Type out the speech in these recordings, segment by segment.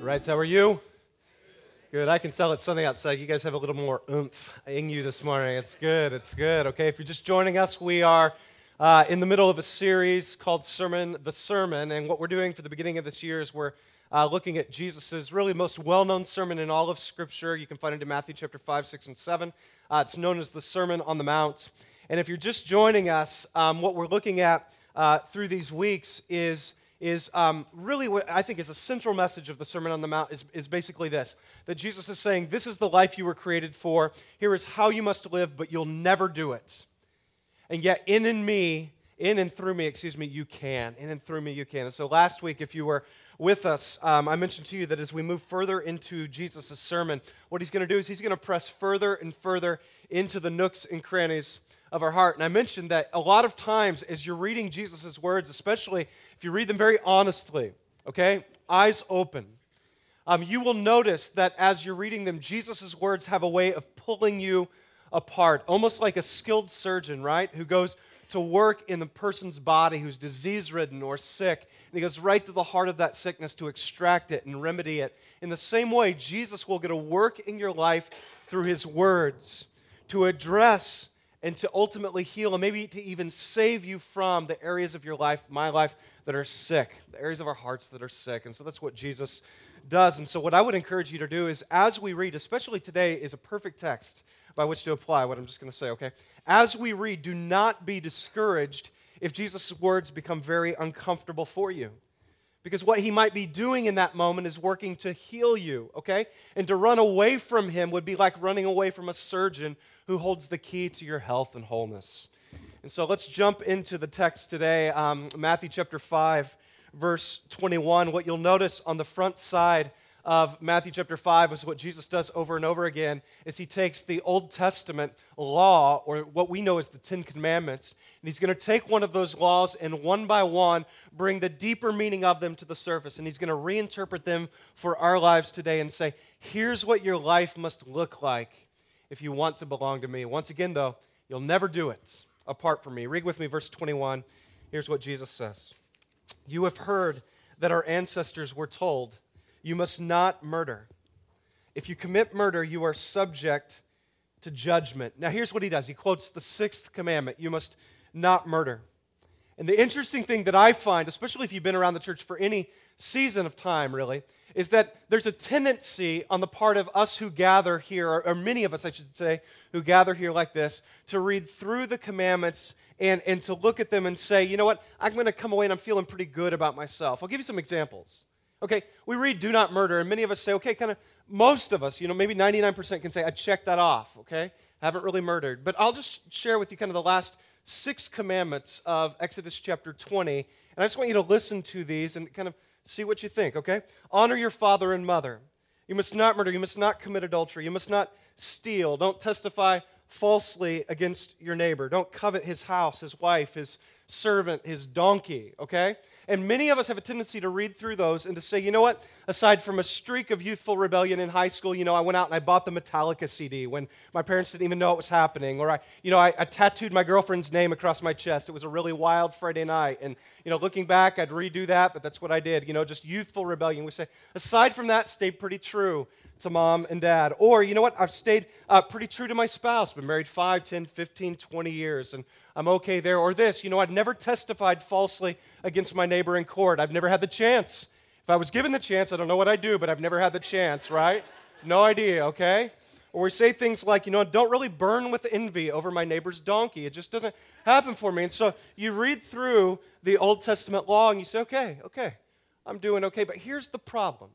Right, how are you? Good. I can tell it's sunny outside. You guys have a little more oomph in you this morning. It's good. It's good. Okay, if you're just joining us, we are in the middle of a series called The Sermon, and what we're doing for the beginning of this year is we're looking at Jesus' really most well-known sermon in all of Scripture. You can find it in Matthew chapter 5, 6, and 7. It's known as the Sermon on the Mount. And if you're just joining us, what we're looking at through these weeks is really what I think is a central message of the Sermon on the Mount is basically this, that Jesus is saying, this is the life you were created for, here is how you must live, but you'll never do it. And yet in and through me, you can. In and through me, you can. And so last week, if you were with us, I mentioned to you that as we move further into Jesus' sermon, what he's going to do is he's going to press further and further into the nooks and crannies of our heart. And I mentioned that a lot of times as you're reading Jesus' words, especially if you read them very honestly, okay, eyes open, you will notice that as you're reading them, Jesus' words have a way of pulling you apart, almost like a skilled surgeon, right, who goes to work in the person's body who's disease-ridden or sick, and he goes right to the heart of that sickness to extract it and remedy it. In the same way, Jesus will get a work in your life through his words to address and to ultimately heal and maybe to even save you from the areas of your life, my life, that are sick, the areas of our hearts that are sick. And so that's what Jesus does. And so what I would encourage you to do is as we read, especially today is a perfect text by which to apply what I'm just going to say, okay? As we read, do not be discouraged if Jesus' words become very uncomfortable for you. Because what he might be doing in that moment is working to heal you, okay? And to run away from him would be like running away from a surgeon who holds the key to your health and wholeness. And so let's jump into the text today, Matthew chapter 5, verse 21. What you'll notice on the front side of Matthew chapter 5 is what Jesus does over and over again, is he takes the Old Testament law, or what we know as the Ten Commandments, and he's going to take one of those laws and one by one bring the deeper meaning of them to the surface, and he's going to reinterpret them for our lives today and say, here's what your life must look like if you want to belong to me. Once again, though, you'll never do it apart from me. Read with me verse 21. Here's what Jesus says. You have heard that our ancestors were told, you must not murder. If you commit murder, you are subject to judgment. Now, here's what he does. He quotes the sixth commandment. You must not murder. And the interesting thing that I find, especially if you've been around the church for any season of time, really, is that there's a tendency on the part of us who gather here, or many of us, I should say, who gather here like this, to read through the commandments and to look at them and say, you know what, I'm going to come away and I'm feeling pretty good about myself. I'll give you some examples. Okay, we read do not murder, and many of us say, okay, kind of most of us, maybe 99% can say, I checked that off, okay? Haven't really murdered. But I'll just share with you kind of the last 6 commandments of Exodus chapter 20, and I just want you to listen to these and kind of see what you think, okay? Honor your father and mother. You must not murder. You must not commit adultery. You must not steal. Don't testify falsely against your neighbor. Don't covet his house, his wife, his servant, his donkey, okay? And many of us have a tendency to read through those and to say, you know what, aside from a streak of youthful rebellion in high school, I went out and I bought the Metallica CD when my parents didn't even know it was happening, or I tattooed my girlfriend's name across my chest. It was a really wild Friday night, and, looking back, I'd redo that, but that's what I did, just youthful rebellion. We say, aside from that, stay pretty true to mom and dad. Or, you know what, I've stayed pretty true to my spouse, been married 5, 10, 15, 20 years, and I'm okay there. Or this, I've never testified falsely against my neighbor in court. I've never had the chance. If I was given the chance, I don't know what I'd do, but I've never had the chance, right? No idea, okay? Or we say things like, don't really burn with envy over my neighbor's donkey. It just doesn't happen for me. And so you read through the Old Testament law and you say, okay, I'm doing okay. But here's the problem.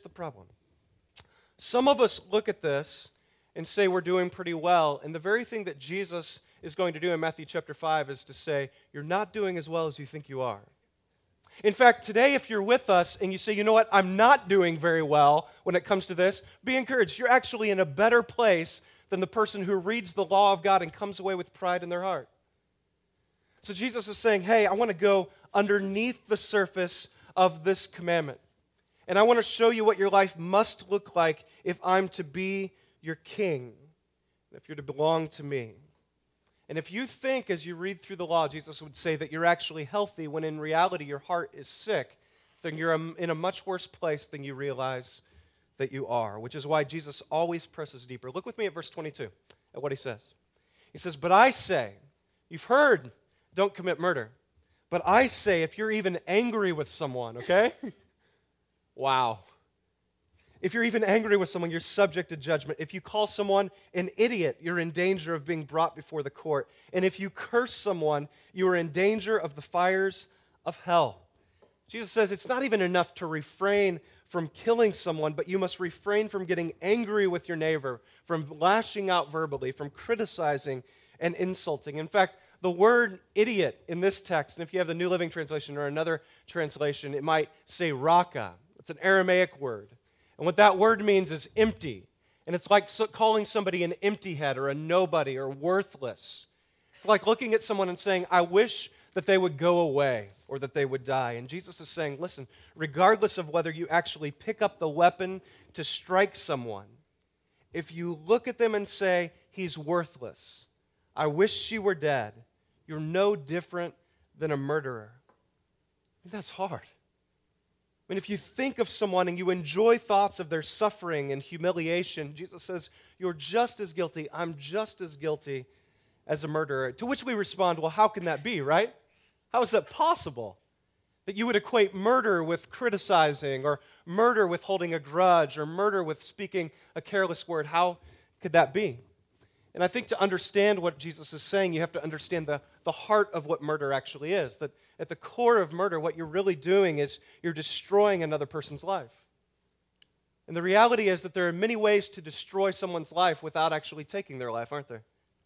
Some of us look at this and say we're doing pretty well, and the very thing that Jesus is going to do in Matthew chapter 5 is to say, you're not doing as well as you think you are. In fact, today, if you're with us and you say, you know what, I'm not doing very well when it comes to this, be encouraged. You're actually in a better place than the person who reads the law of God and comes away with pride in their heart. So Jesus is saying, hey, I want to go underneath the surface of this commandment. And I want to show you what your life must look like if I'm to be your king, if you're to belong to me. And if you think as you read through the law, Jesus would say that you're actually healthy when in reality your heart is sick, then you're in a much worse place than you realize that you are, which is why Jesus always presses deeper. Look with me at verse 22, at what he says. He says, "But I say," you've heard, "don't commit murder. But I say, if you're even angry with someone," okay? Wow. If you're even angry with someone, you're subject to judgment. If you call someone an idiot, you're in danger of being brought before the court. And if you curse someone, you are in danger of the fires of hell. Jesus says it's not even enough to refrain from killing someone, but you must refrain from getting angry with your neighbor, from lashing out verbally, from criticizing and insulting. In fact, the word idiot in this text, and if you have the New Living Translation or another translation, it might say raka. It's an Aramaic word. And what that word means is empty. And it's like calling somebody an empty head or a nobody or worthless. It's like looking at someone and saying, "I wish that they would go away or that they would die." And Jesus is saying, listen, regardless of whether you actually pick up the weapon to strike someone, if you look at them and say, "He's worthless, I wish she were dead," you're no different than a murderer. And that's hard. I mean, if you think of someone and you enjoy thoughts of their suffering and humiliation, Jesus says, you're just as guilty, I'm just as guilty as a murderer. To which we respond, well, how can that be, right? How is that possible? That you would equate murder with criticizing, or murder with holding a grudge, or murder with speaking a careless word. How could that be? And I think to understand what Jesus is saying, you have to understand the heart of what murder actually is. That at the core of murder, what you're really doing is you're destroying another person's life. And the reality is that there are many ways to destroy someone's life without actually taking their life, aren't there?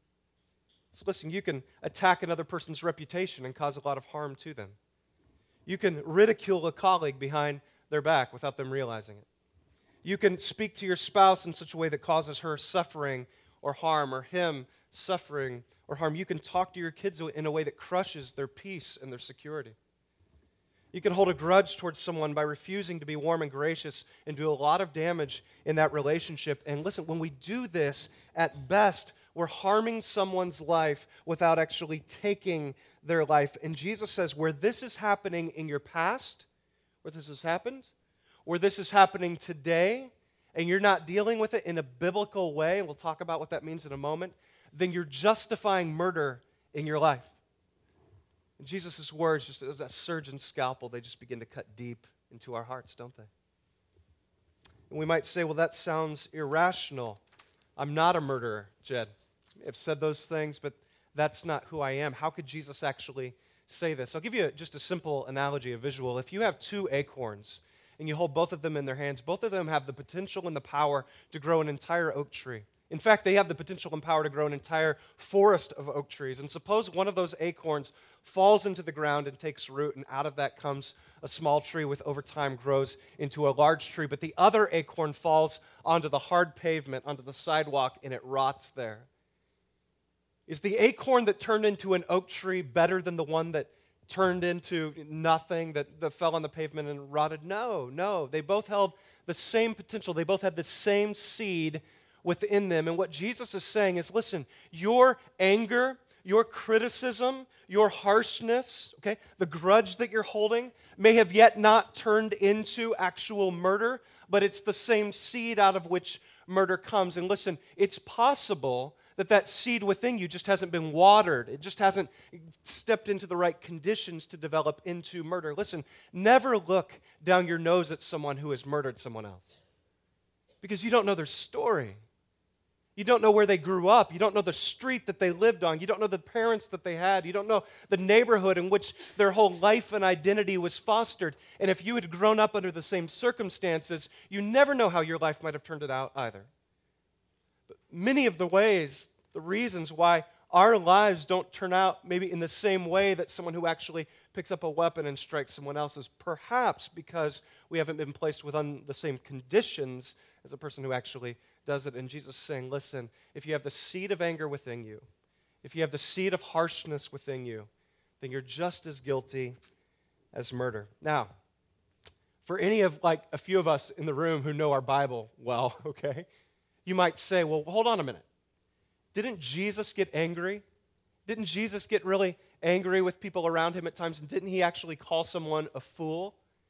So listen, you can attack another person's reputation and cause a lot of harm to them. You can ridicule a colleague behind their back without them realizing it. You can speak to your spouse in such a way that causes her suffering or harm, or him suffering or harm. You can talk to your kids in a way that crushes their peace and their security. You can hold a grudge towards someone by refusing to be warm and gracious and do a lot of damage in that relationship. And listen, when we do this, at best, we're harming someone's life without actually taking their life. And Jesus says, where this is happening in your past, where this has happened, where this is happening today, and you're not dealing with it in a biblical way, and we'll talk about what that means in a moment, then you're justifying murder in your life. And Jesus' words, just as a surgeon's scalpel, they just begin to cut deep into our hearts, don't they? And we might say, well, that sounds irrational. I'm not a murderer, Jed. I've said those things, but that's not who I am. How could Jesus actually say this? I'll give you just a simple analogy, a visual. If you have two acorns, and you hold both of them in their hands, both of them have the potential and the power to grow an entire oak tree. In fact, they have the potential and power to grow an entire forest of oak trees. And suppose one of those acorns falls into the ground and takes root, and out of that comes a small tree which over time grows into a large tree. But the other acorn falls onto the hard pavement, onto the sidewalk, and it rots there. Is the acorn that turned into an oak tree better than the one that turned into nothing, that fell on the pavement and rotted? No. They both held the same potential. They both had the same seed within them. And what Jesus is saying is, listen, your anger, your criticism, your harshness, okay, the grudge that you're holding may have yet not turned into actual murder, but it's the same seed out of which murder comes. And listen, it's possible that seed within you just hasn't been watered. It just hasn't stepped into the right conditions to develop into murder. Listen, never look down your nose at someone who has murdered someone else, because you don't know their story. You don't know where they grew up. You don't know the street that they lived on. You don't know the parents that they had. You don't know the neighborhood in which their whole life and identity was fostered. And if you had grown up under the same circumstances, you never know how your life might have turned out either. But many of the ways, the reasons why our lives don't turn out maybe in the same way that someone who actually picks up a weapon and strikes someone else is perhaps because we haven't been placed within the same conditions as a person who actually does it. And Jesus is saying, listen, if you have the seed of anger within you, if you have the seed of harshness within you, then you're just as guilty as murder. Now, for any of a few of us in the room who know our Bible well, okay, you might say, well, hold on a minute. Didn't Jesus get angry? Didn't Jesus get really angry with people around him at times? And didn't he actually call someone a fool?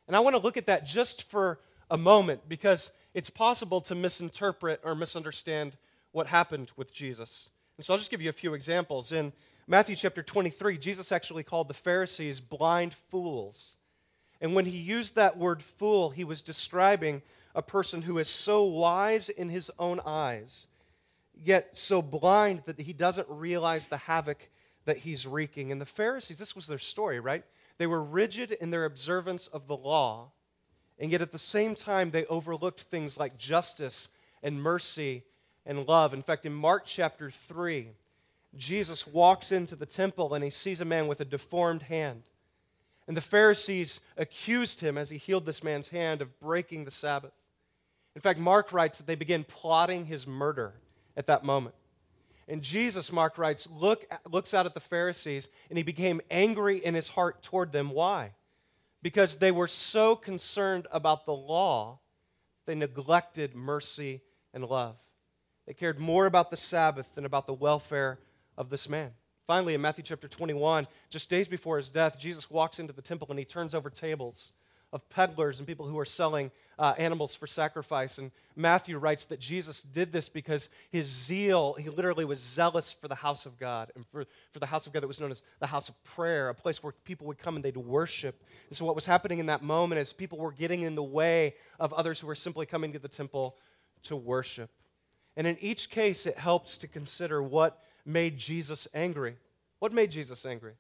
And I want to look at that just for a moment because it's possible to misinterpret or misunderstand what happened with Jesus. And so I'll just give you a few examples. In Matthew chapter 23, Jesus actually called the Pharisees blind fools. And when he used that word fool, he was describing a person who is so wise in his own eyes, yet so blind that he doesn't realize the havoc that he's wreaking. And the Pharisees, this was their story, right? They were rigid in their observance of the law, and yet at the same time, they overlooked things like justice and mercy and love. In fact, in Mark chapter 3, Jesus walks into the temple and he sees a man with a deformed hand. And the Pharisees accused him as he healed this man's hand of breaking the Sabbath. In fact, Mark writes that they began plotting his murder at that moment. And Jesus, Mark writes, looks out at the Pharisees and he became angry in his heart toward them. Why? Because they were so concerned about the law, they neglected mercy and love. They cared more about the Sabbath than about the welfare of this man. Finally, in Matthew chapter 21, just days before his death, Jesus walks into the temple and he turns over tables of peddlers and people who are selling animals for sacrifice. And Matthew writes that Jesus did this because his zeal, he literally was zealous for the house of God, and for the house of God that was known as the house of prayer, a place where people would come and they'd worship. And so what was happening in that moment is people were getting in the way of others who were simply coming to the temple to worship. And in each case, it helps to consider what made Jesus angry. What made Jesus angry?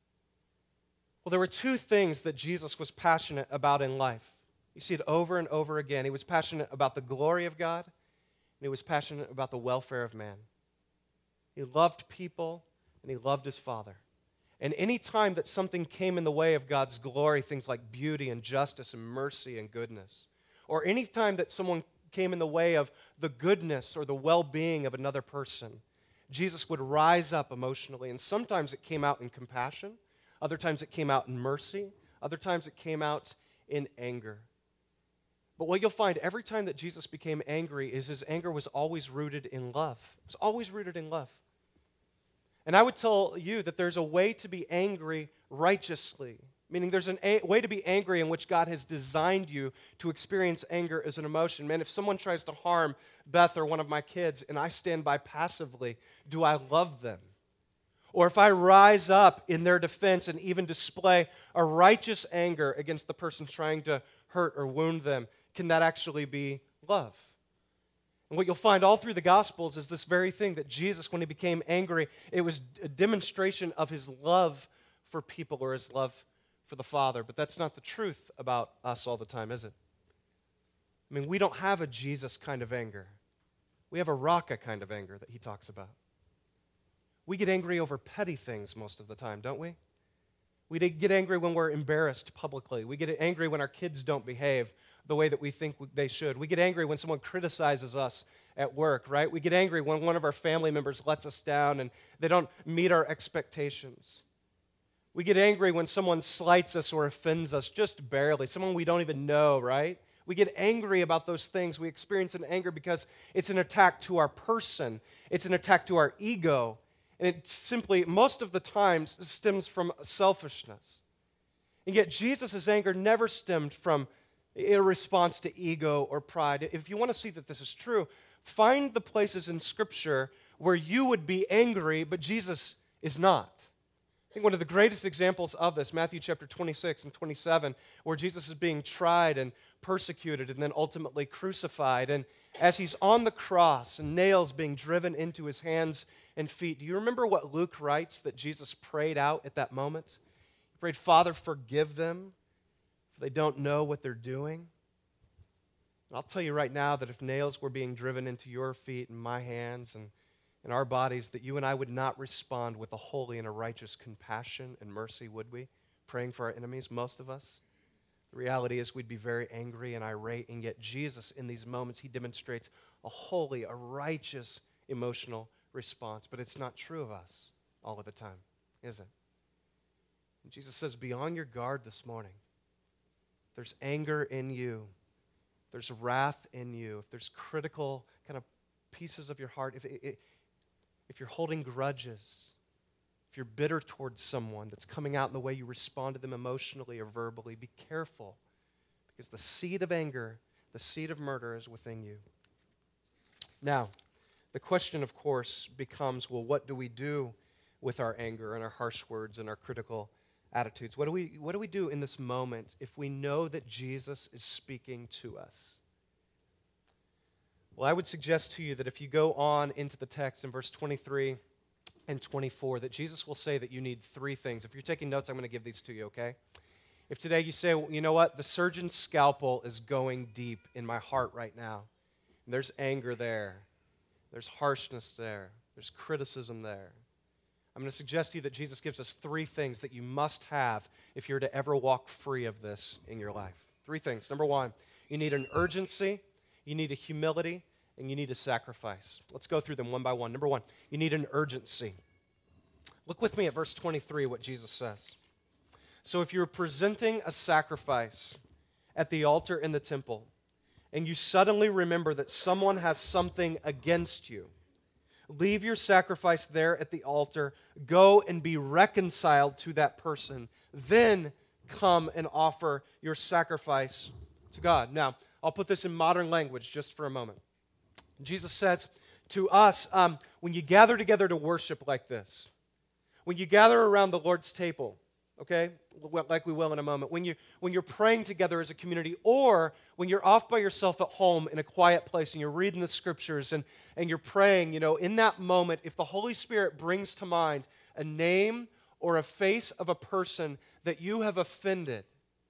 Well, there were two things that Jesus was passionate about in life. You see it over and over again. He was passionate about the glory of God, and he was passionate about the welfare of man. He loved people, and he loved his Father. And any time that something came in the way of God's glory, things like beauty and justice and mercy and goodness, or any time that someone came in the way of the goodness or the well-being of another person, Jesus would rise up emotionally, and sometimes it came out in compassion, other times it came out in mercy, other times it came out in anger. But what you'll find every time that Jesus became angry is his anger was always rooted in love. It was always rooted in love. And I would tell you that there's a way to be angry righteously, meaning there's a way to be angry in which God has designed you to experience anger as an emotion. Man, if someone tries to harm Beth or one of my kids and I stand by passively, do I love them? Or if I rise up in their defense and even display a righteous anger against the person trying to hurt or wound them, can that actually be love? And what you'll find all through the Gospels is this very thing, that Jesus, when he became angry, it was a demonstration of his love for people or his love for the Father. But that's not the truth about us all the time, is it? I mean, we don't have a Jesus kind of anger. We have a Raka kind of anger that he talks about. We get angry over petty things most of the time, don't we? We get angry when we're embarrassed publicly. We get angry when our kids don't behave the way that we think they should. We get angry when someone criticizes us at work, right? We get angry when one of our family members lets us down and they don't meet our expectations. We get angry when someone slights us or offends us just barely, someone we don't even know, right? We get angry about those things. We experience an anger because it's an attack to our person. It's an attack to our ego. And it simply, most of the times, stems from selfishness. And yet Jesus' anger never stemmed from a response to ego or pride. If you want to see that this is true, find the places in Scripture where you would be angry, but Jesus is not. I think one of the greatest examples of this, Matthew chapter 26 and 27, where Jesus is being tried and persecuted and then ultimately crucified. And as he's on the cross and nails being driven into his hands and feet, do you remember what Luke writes that Jesus prayed out at that moment? He prayed, "Father, forgive them, for they don't know what they're doing." And I'll tell you right now that if nails were being driven into your feet and my hands and in our bodies, that you and I would not respond with a holy and a righteous compassion and mercy, would we? Praying for our enemies, most of us. The reality is we'd be very angry and irate, and yet Jesus, in these moments, he demonstrates a holy, a righteous emotional response. But it's not true of us all of the time, is it? And Jesus says, be on your guard this morning. If there's anger in you, if there's wrath in you, if there's critical kind of pieces of your heart, if you're holding grudges, if you're bitter towards someone that's coming out in the way you respond to them emotionally or verbally, be careful. because the seed of anger, the seed of murder is within you. Now, the question, of course, becomes, well, what do we do with our anger and our harsh words and our critical attitudes? What do we do in this moment if we know that Jesus is speaking to us? Well, I would suggest to you that if you go on into the text in verse 23 and 24, that Jesus will say that you need three things. If you're taking notes, I'm going to give these to you, okay? If today you say, well, you know what, the surgeon's scalpel is going deep in my heart right now, and there's anger there, there's harshness there, there's criticism there, I'm going to suggest to you that Jesus gives us three things that you must have if you're to ever walk free of this in your life. Three things. Number one, you need an urgency, you need a humility, and you need a sacrifice. Let's go through them one by one. Number one, you need an urgency. Look with me at verse 23, what Jesus says. So if you're presenting a sacrifice at the altar in the temple, and you suddenly remember that someone has something against you, leave your sacrifice there at the altar, go and be reconciled to that person, then come and offer your sacrifice to God. Now, I'll put this in modern language just for a moment. Jesus says to us, when you gather together to worship like this, when you gather around the Lord's table, okay, like we will in a moment, when you're praying together as a community, or when you're off by yourself at home in a quiet place and you're reading the scriptures and you're praying, in that moment, if the Holy Spirit brings to mind a name or a face of a person that you have offended,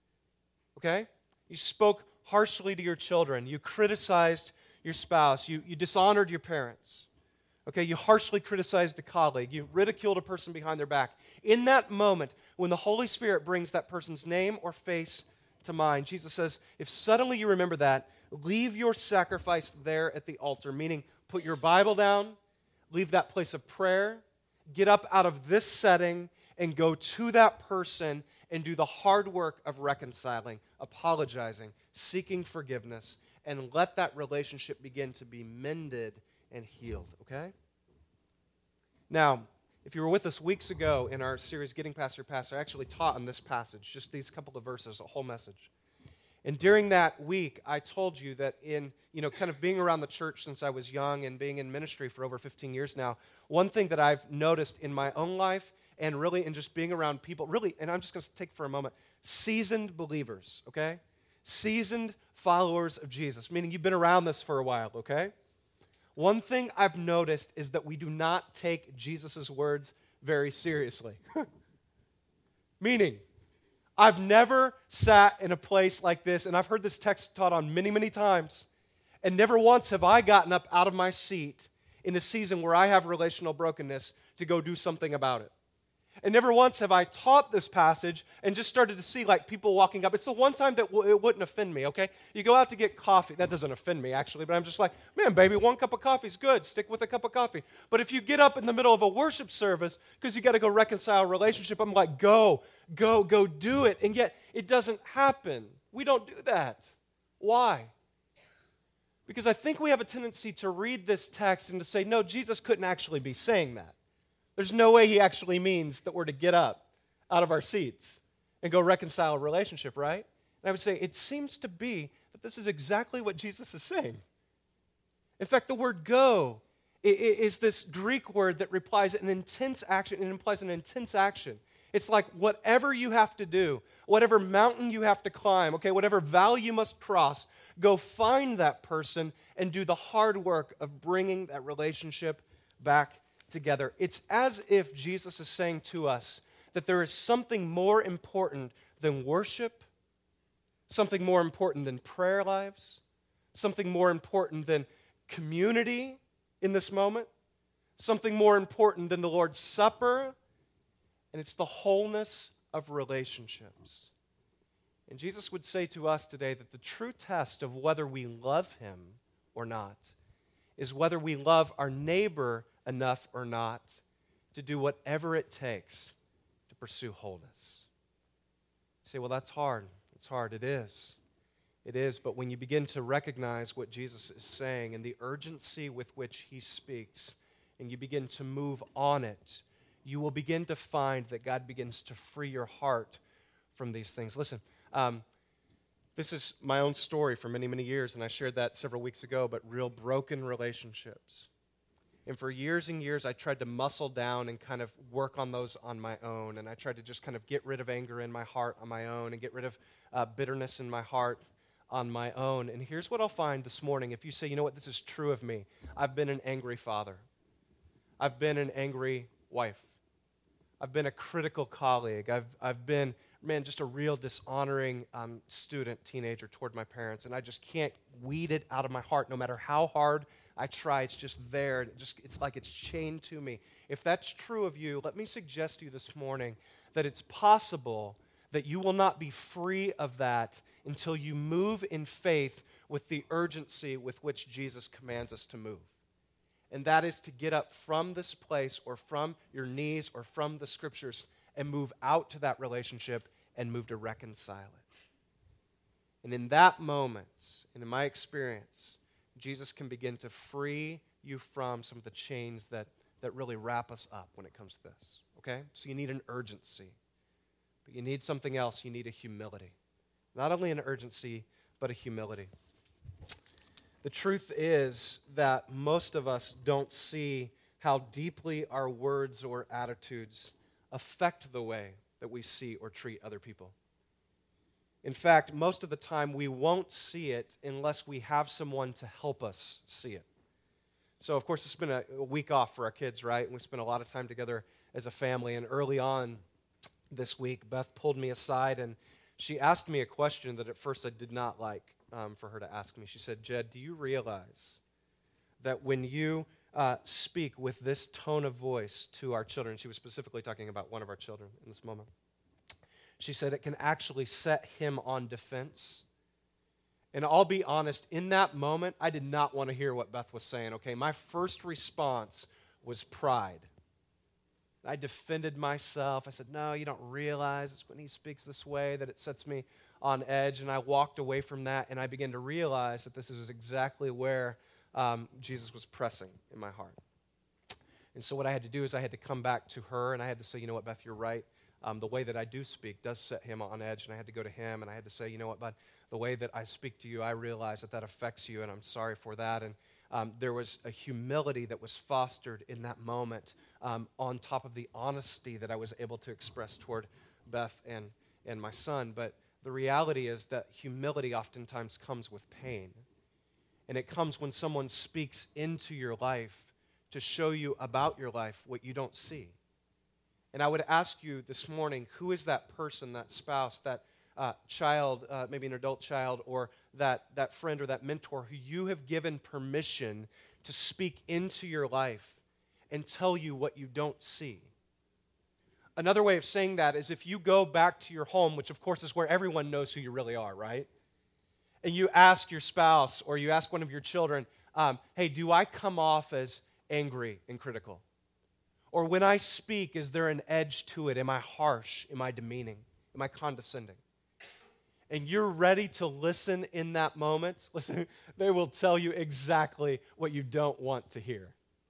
okay, you spoke harshly to your children, you criticized your spouse, you dishonored your parents, okay, you harshly criticized a colleague, you ridiculed a person behind their back. In that moment, when the Holy Spirit brings that person's name or face to mind, Jesus says, if suddenly you remember that, leave your sacrifice there at the altar, meaning put your Bible down, leave that place of prayer, get up out of this setting, and go to that person and do the hard work of reconciling, apologizing, seeking forgiveness, and let that relationship begin to be mended and healed, okay? Now, if you were with us weeks ago in our series, Getting Past Your Past, I actually taught on this passage, just these couple of verses, a whole message. And during that week, I told you that in, kind of being around the church since I was young and being in ministry for over 15 years now, one thing that I've noticed in my own life and really in just being around people, really, and I'm just going to take for a moment, seasoned believers, okay? Seasoned followers of Jesus, meaning you've been around this for a while, okay? One thing I've noticed is that we do not take Jesus' words very seriously. Meaning, I've never sat in a place like this, and I've heard this text taught on many, many times, and never once have I gotten up out of my seat in a season where I have relational brokenness to go do something about it. And never once have I taught this passage and just started to see like people walking up. It's the one time that it wouldn't offend me, okay? You go out to get coffee. That doesn't offend me, actually, but I'm just like, man, baby, one cup of coffee is good. Stick with a cup of coffee. But if you get up in the middle of a worship service because you got to go reconcile a relationship, I'm like, go do it. And yet it doesn't happen. We don't do that. Why? Because I think we have a tendency to read this text and to say, no, Jesus couldn't actually be saying that. There's no way he actually means that we're to get up out of our seats and go reconcile a relationship, right? And I would say it seems to be that this is exactly what Jesus is saying. In fact, the word go is this Greek word that implies an intense action. It implies an intense action. It's like whatever you have to do, whatever mountain you have to climb, okay, whatever valley you must cross, go find that person and do the hard work of bringing that relationship back together. It's as if Jesus is saying to us that there is something more important than worship, something more important than prayer lives, something more important than community in this moment, something more important than the Lord's Supper, and it's the wholeness of relationships. And Jesus would say to us today that the true test of whether we love him or not is whether we love our neighbor enough or not to do whatever it takes to pursue wholeness. You say, well, that's hard. It's hard. It is. It is, but when you begin to recognize what Jesus is saying and the urgency with which he speaks, and you begin to move on it, you will begin to find that God begins to free your heart from these things. Listen, This is my own story for many, many years, and I shared that several weeks ago, but real broken relationships. And for years and years, I tried to muscle down and kind of work on those on my own. And I tried to just kind of get rid of anger in my heart on my own and get rid of bitterness in my heart on my own. And here's what I'll find this morning. If you say, you know what, this is true of me. I've been an angry father. I've been an angry wife. I've been a critical colleague. I've been, just a real dishonoring student, teenager toward my parents. And I just can't weed it out of my heart no matter how hard I try. It's just there. It's like it's chained to me. If that's true of you, let me suggest to you this morning that it's possible that you will not be free of that until you move in faith with the urgency with which Jesus commands us to move. And that is to get up from this place or from your knees or from the scriptures and move out to that relationship and move to reconcile it. And in that moment, and in my experience, Jesus can begin to free you from some of the chains that really wrap us up when it comes to this. Okay? So you need an urgency. But you need something else. You need a humility. Not only an urgency, but a humility. The truth is that most of us don't see how deeply our words or attitudes affect the way that we see or treat other people. In fact, most of the time we won't see it unless we have someone to help us see it. So, of course, it's been a week off for our kids, right? And we spent a lot of time together as a family. And early on this week, Beth pulled me aside and she asked me a question that at first I did not like for her to ask me. She said, Jed, do you realize that when you speak with this tone of voice to our children, she was specifically talking about one of our children in this moment, she said it can actually set him on defense. And I'll be honest, in that moment, I did not want to hear what Beth was saying, okay? My first response was pride. I defended myself. I said, no, you don't realize it's when he speaks this way that it sets me on edge. And I walked away from that, and I began to realize that this is exactly where Jesus was pressing in my heart. And so what I had to do is I had to come back to her, and I had to say, you know what, Beth, you're right. The way that I do speak does set him on edge, and I had to go to him, and I had to say, you know what, bud, the way that I speak to you, I realize that affects you, and I'm sorry for that. And there was a humility that was fostered in that moment on top of the honesty that I was able to express toward Beth and my son. But the reality is that humility oftentimes comes with pain. And it comes when someone speaks into your life to show you about your life what you don't see. And I would ask you this morning, who is that person, that spouse, that child, maybe an adult child, or that friend or that mentor who you have given permission to speak into your life and tell you what you don't see? Another way of saying that is if you go back to your home, which of course is where everyone knows who you really are, right? And you ask your spouse or you ask one of your children, hey, do I come off as angry and critical? Or when I speak, is there an edge to it? Am I harsh? Am I demeaning? Am I condescending? And you're ready to listen in that moment, listen, they will tell you exactly what you don't want to hear.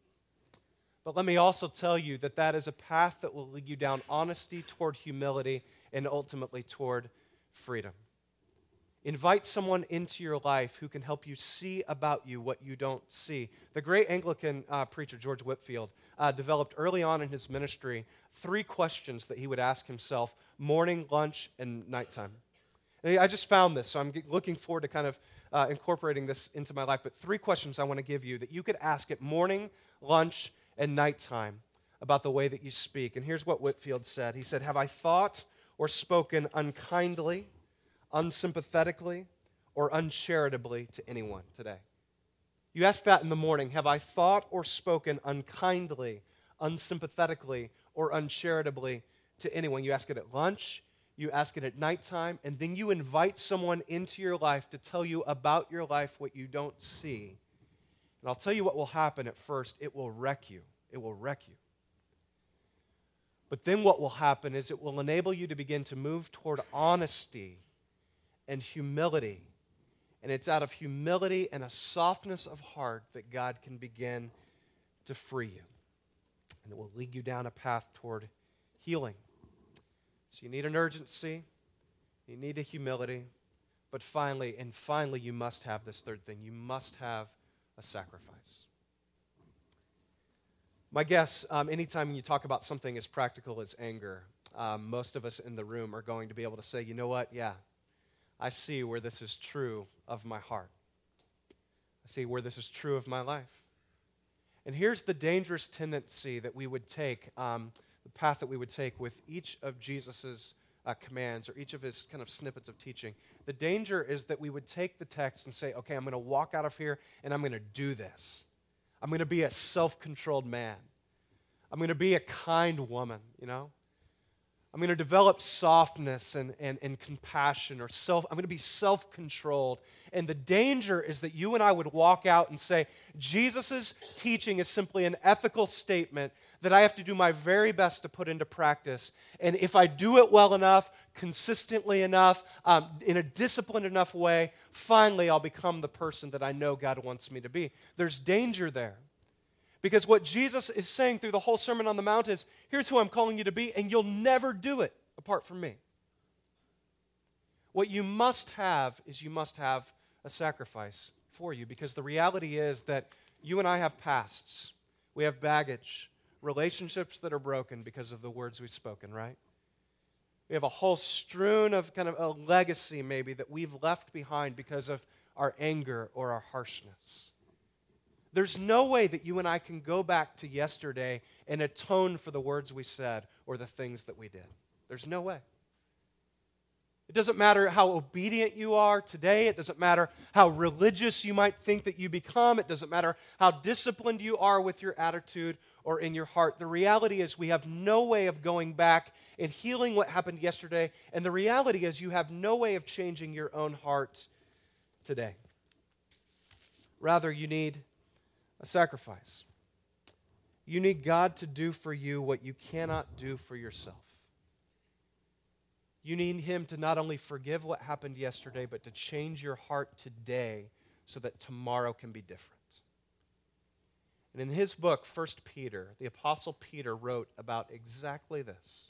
But let me also tell you that that is a path that will lead you down honesty toward humility and ultimately toward freedom. Invite someone into your life who can help you see about you what you don't see. The great Anglican preacher, George Whitefield, developed early on in his ministry 3 questions that he would ask himself morning, lunch, and nighttime. And I just found this, so I'm looking forward to kind of incorporating this into my life. But 3 questions I want to give you that you could ask at morning, lunch, and nighttime about the way that you speak. And here's what Whitefield said. He said, have I thought or spoken unkindly, unsympathetically, or uncharitably to anyone today? You ask that in the morning. Have I thought or spoken unkindly, unsympathetically, or uncharitably to anyone? You ask it at lunch, you ask it at nighttime, and then you invite someone into your life to tell you about your life what you don't see. And I'll tell you what will happen at first. It will wreck you. It will wreck you. But then what will happen is it will enable you to begin to move toward honesty and humility. And it's out of humility and a softness of heart that God can begin to free you. And it will lead you down a path toward healing. So you need an urgency, you need a humility, But finally, you must have this third thing. You must have a sacrifice. My guess, anytime you talk about something as practical as anger, most of us in the room are going to be able to say, you know what? Yeah, I see where this is true of my heart. I see where this is true of my life. And here's the dangerous tendency that we would take, the path that we would take with each of Jesus's commands or each of his kind of snippets of teaching. The danger is that we would take the text and say, okay, I'm going to walk out of here and I'm going to do this. I'm going to be a self-controlled man. I'm going to be a kind woman, you know. I'm going to develop softness and compassion or I'm going to be self-controlled. And the danger is that you and I would walk out and say, Jesus' teaching is simply an ethical statement that I have to do my very best to put into practice. And if I do it well enough, consistently enough, in a disciplined enough way, finally I'll become the person that I know God wants me to be. There's danger there. Because what Jesus is saying through the whole Sermon on the Mount is, here's who I'm calling you to be, and you'll never do it apart from me. What you must have is you must have a sacrifice for you, because the reality is that you and I have pasts. We have baggage, relationships that are broken because of the words we've spoken, right? We have a whole strewn of kind of a legacy maybe that we've left behind because of our anger or our harshness. There's no way that you and I can go back to yesterday and atone for the words we said or the things that we did. There's no way. It doesn't matter how obedient you are today. It doesn't matter how religious you might think that you become. It doesn't matter how disciplined you are with your attitude or in your heart. The reality is we have no way of going back and healing what happened yesterday. And the reality is you have no way of changing your own heart today. Rather, you need a sacrifice. You need God to do for you what you cannot do for yourself. You need Him to not only forgive what happened yesterday, but to change your heart today so that tomorrow can be different. And in his book, 1 Peter, the Apostle Peter wrote about exactly this.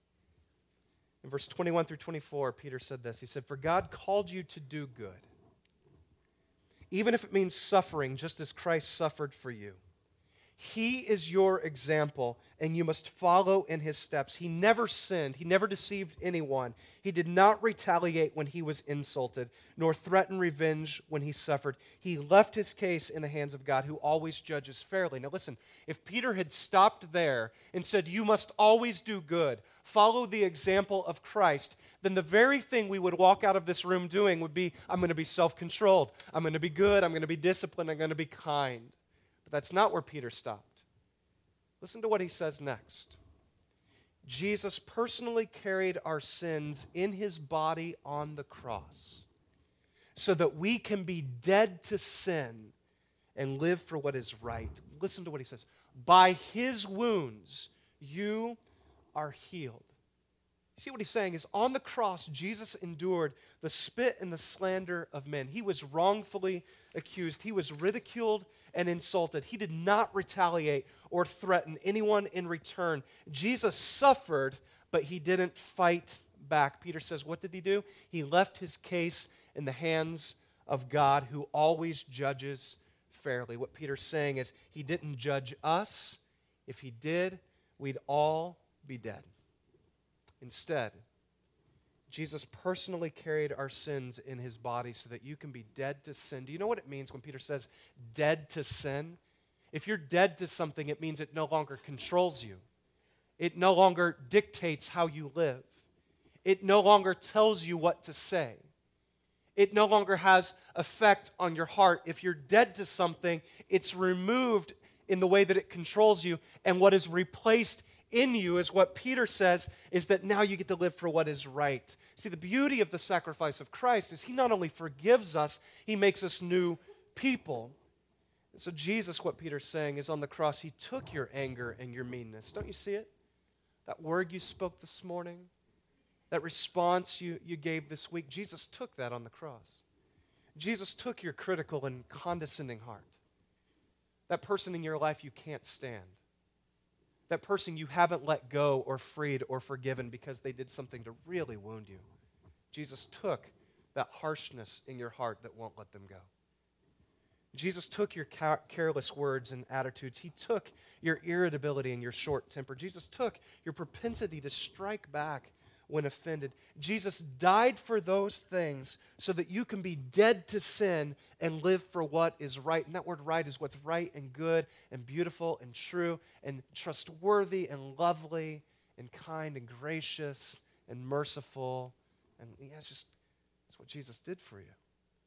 In verse 21 through 24, Peter said this. He said, "For God called you to do good, even if it means suffering, just as Christ suffered for you. He is your example, and you must follow in his steps. He never sinned. He never deceived anyone. He did not retaliate when he was insulted, nor threaten revenge when he suffered. He left his case in the hands of God, who always judges fairly." Now listen, if Peter had stopped there and said, you must always do good, follow the example of Christ, then the very thing we would walk out of this room doing would be, I'm going to be self-controlled. I'm going to be good. I'm going to be disciplined. I'm going to be kind. But that's not where Peter stopped. Listen to what he says next. Jesus personally carried our sins in his body on the cross so that we can be dead to sin and live for what is right. Listen to what he says. By his wounds, you are healed. See what he's saying is on the cross, Jesus endured the spit and the slander of men. He was wrongfully accused. He was ridiculed and insulted. He did not retaliate or threaten anyone in return. Jesus suffered, but he didn't fight back. Peter says, what did he do? He left his case in the hands of God, who always judges fairly. What Peter's saying is he didn't judge us. If he did, we'd all be dead. Instead, Jesus personally carried our sins in his body so that you can be dead to sin. Do you know what it means when Peter says dead to sin? If you're dead to something, it means it no longer controls you. It no longer dictates how you live. It no longer tells you what to say. It no longer has effect on your heart. If you're dead to something, it's removed in the way that it controls you, and what is replaced in you is what Peter says is that now you get to live for what is right. See, the beauty of the sacrifice of Christ is he not only forgives us, he makes us new people. So Jesus, what Peter's saying is on the cross, he took your anger and your meanness. Don't you see it? That word you spoke this morning, that response you gave this week, Jesus took that on the cross. Jesus took your critical and condescending heart. That person in your life you can't stand. That person you haven't let go or freed or forgiven because they did something to really wound you. Jesus took that harshness in your heart that won't let them go. Jesus took your careless words and attitudes. He took your irritability and your short temper. Jesus took your propensity to strike back when offended. Jesus died for those things so that you can be dead to sin and live for what is right. And that word right is what's right and good and beautiful and true and trustworthy and lovely and kind and gracious and merciful. And it's what Jesus did for you.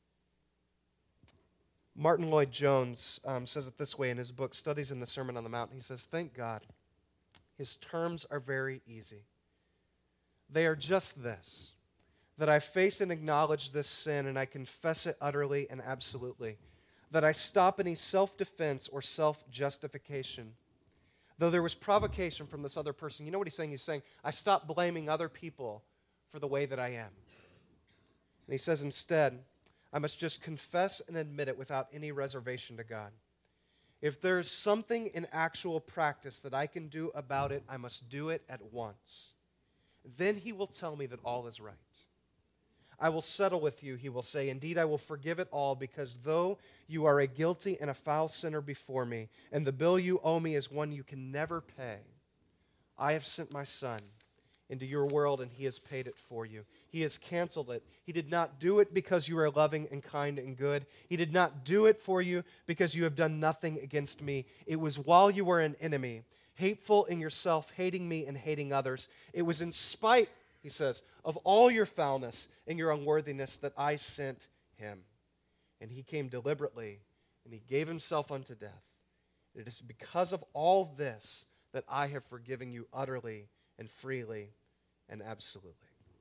Martin Lloyd-Jones says it this way in his book, Studies in the Sermon on the Mount. He says, "Thank God, his terms are very easy. They are just this, that I face and acknowledge this sin and I confess it utterly and absolutely, that I stop any self-defense or self-justification. Though there was provocation from this other person," you know what he's saying? He's saying, I stop blaming other people for the way that I am. And he says instead, I must just confess and admit it without any reservation to God. If there is something in actual practice that I can do about it, I must do it at once. Then he will tell me that all is right. I will settle with you, he will say. Indeed, I will forgive it all, because though you are a guilty and a foul sinner before me, and the bill you owe me is one you can never pay, I have sent my Son into your world, and he has paid it for you. He has canceled it. He did not do it because you are loving and kind and good. He did not do it for you because you have done nothing against me. It was while you were an enemy, hateful in yourself, hating me and hating others. It was in spite, he says, of all your foulness and your unworthiness that I sent him. And he came deliberately, and he gave himself unto death. It is because of all this that I have forgiven you utterly and freely and absolutely.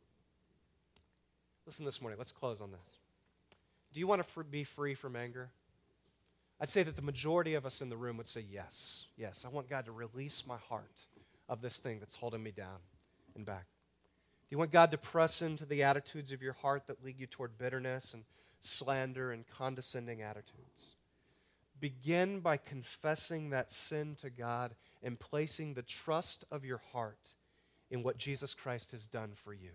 Listen this morning, let's close on this. Do you want to be free from anger? I'd say that the majority of us in the room would say yes. Yes, I want God to release my heart of this thing that's holding me down and back. Do you want God to press into the attitudes of your heart that lead you toward bitterness and slander and condescending attitudes? Begin by confessing that sin to God and placing the trust of your heart in what Jesus Christ has done for you.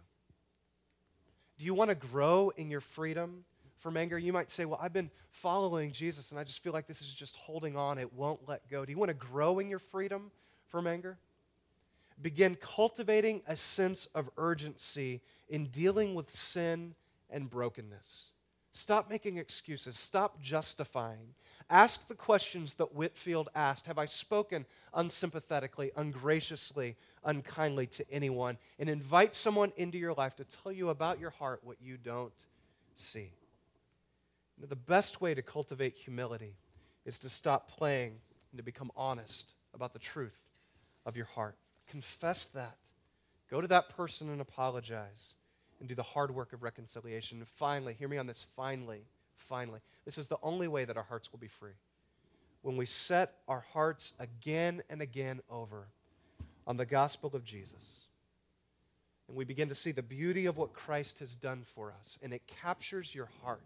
Do you want to grow in your freedom from anger? You might say, well, I've been following Jesus and I just feel like this is just holding on. It won't let go. Do you want to grow in your freedom from anger? Begin cultivating a sense of urgency in dealing with sin and brokenness. Stop making excuses. Stop justifying. Ask the questions that Whitefield asked. Have I spoken unsympathetically, ungraciously, unkindly to anyone? And invite someone into your life to tell you about your heart what you don't see. You know, the best way to cultivate humility is to stop playing and to become honest about the truth of your heart. Confess that. Go to that person and apologize. And do the hard work of reconciliation. And finally, hear me on this, finally, this is the only way that our hearts will be free. When we set our hearts again and again over on the gospel of Jesus, and we begin to see the beauty of what Christ has done for us, and it captures your heart,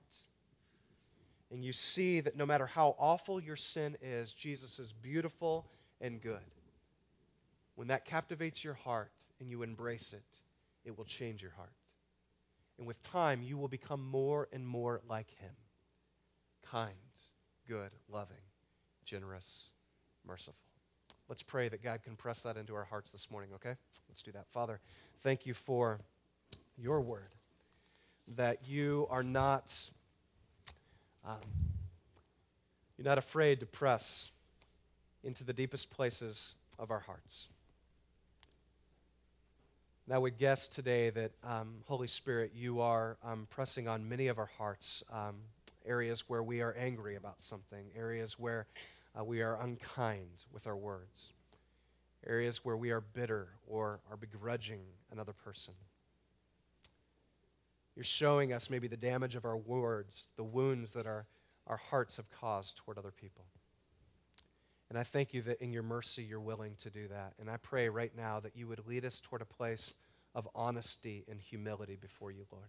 and you see that no matter how awful your sin is, Jesus is beautiful and good. When that captivates your heart and you embrace it, it will change your heart. And with time, you will become more and more like him. Kind, good, loving, generous, merciful. Let's pray that God can press that into our hearts this morning, okay? Let's do that. Father, thank you for your word, that you are not, you're not afraid to press into the deepest places of our hearts. And I would guess today that, Holy Spirit, you are pressing on many of our hearts, areas where we are angry about something, areas where we are unkind with our words, areas where we are bitter or are begrudging another person. You're showing us maybe the damage of our words, the wounds that our hearts have caused toward other people. And I thank you that in your mercy you're willing to do that. And I pray right now that you would lead us toward a place of honesty and humility before you, Lord.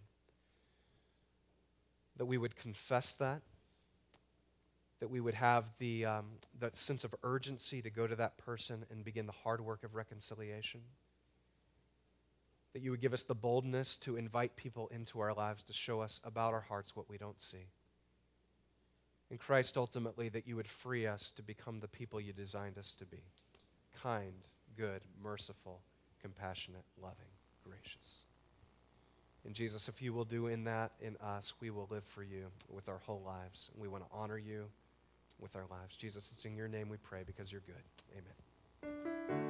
That we would confess that we would have that sense of urgency to go to that person and begin the hard work of reconciliation. that you would give us the boldness to invite people into our lives to show us about our hearts what we don't see. And Christ, ultimately, that you would free us to become the people you designed us to be. Kind, good, merciful, compassionate, loving, gracious. And Jesus, if you will do in that in us, we will live for you with our whole lives. And we want to honor you with our lives. Jesus, it's in your name we pray because you're good. Amen.